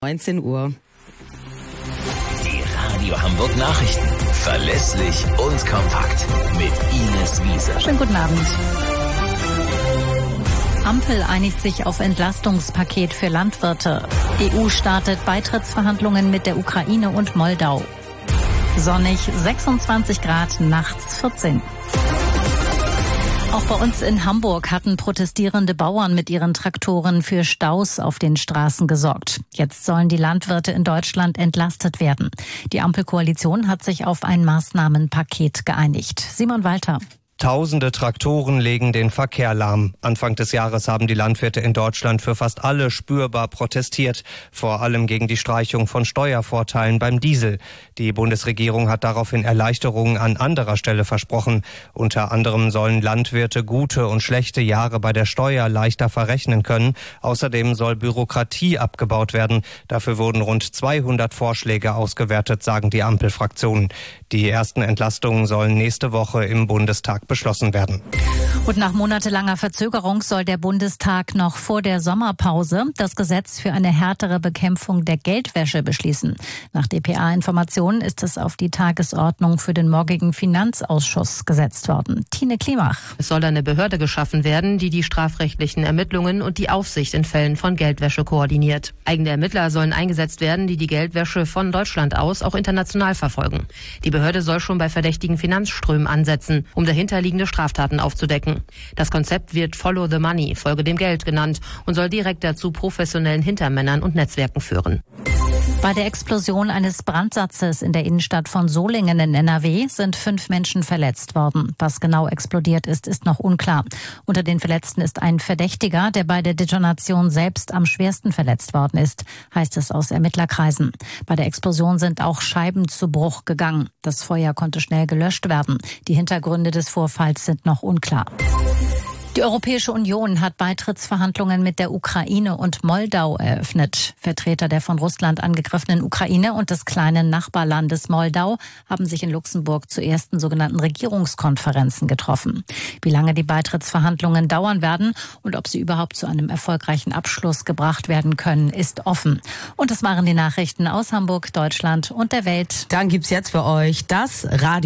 19 Uhr. Die Radio Hamburg Nachrichten. Verlässlich und kompakt. Mit Ines Wiese. Schönen guten Abend. Ampel einigt sich auf Entlastungspaket für Landwirte. EU startet Beitrittsverhandlungen mit der Ukraine und Moldau. Sonnig 26 Grad, nachts 14. Auch bei uns in Hamburg hatten protestierende Bauern mit ihren Traktoren für Staus auf den Straßen gesorgt. Jetzt sollen die Landwirte in Deutschland entlastet werden. Die Ampelkoalition hat sich auf ein Maßnahmenpaket geeinigt. Simon Walter. Tausende Traktoren legen den Verkehr lahm. Anfang des Jahres haben die Landwirte in Deutschland für fast alle spürbar protestiert, vor allem gegen die Streichung von Steuervorteilen beim Diesel. Die Bundesregierung hat daraufhin Erleichterungen an anderer Stelle versprochen. Unter anderem sollen Landwirte gute und schlechte Jahre bei der Steuer leichter verrechnen können. Außerdem soll Bürokratie abgebaut werden. Dafür wurden rund 200 Vorschläge ausgewertet, sagen die Ampelfraktionen. Die ersten Entlastungen sollen nächste Woche im Bundestag beschlossen werden. Und nach monatelanger Verzögerung soll der Bundestag noch vor der Sommerpause das Gesetz für eine härtere Bekämpfung der Geldwäsche beschließen. Nach dpa-Informationen ist es auf die Tagesordnung für den morgigen Finanzausschuss gesetzt worden. Tine Klimach. Es soll eine Behörde geschaffen werden, die die strafrechtlichen Ermittlungen und die Aufsicht in Fällen von Geldwäsche koordiniert. Eigene Ermittler sollen eingesetzt werden, die die Geldwäsche von Deutschland aus auch international verfolgen. Die Behörde soll schon bei verdächtigen Finanzströmen ansetzen, um dahinterliegende Straftaten aufzudecken. Das Konzept wird Follow the Money, Folge dem Geld genannt und soll direkt dazu professionellen Hintermännern und Netzwerken führen. Bei der Explosion eines Brandsatzes in der Innenstadt von Solingen in NRW sind 5 Menschen verletzt worden. Was genau explodiert ist, ist noch unklar. Unter den Verletzten ist ein Verdächtiger, der bei der Detonation selbst am schwersten verletzt worden ist, heißt es aus Ermittlerkreisen. Bei der Explosion sind auch Scheiben zu Bruch gegangen. Das Feuer konnte schnell gelöscht werden. Die Hintergründe des Vorfalls sind noch unklar. Die Europäische Union hat Beitrittsverhandlungen mit der Ukraine und Moldau eröffnet. Vertreter der von Russland angegriffenen Ukraine und des kleinen Nachbarlandes Moldau haben sich in Luxemburg zu ersten sogenannten Regierungskonferenzen getroffen. Wie lange die Beitrittsverhandlungen dauern werden und ob sie überhaupt zu einem erfolgreichen Abschluss gebracht werden können, ist offen. Und das waren die Nachrichten aus Hamburg, Deutschland und der Welt. Dann gibt's jetzt für euch das Radio.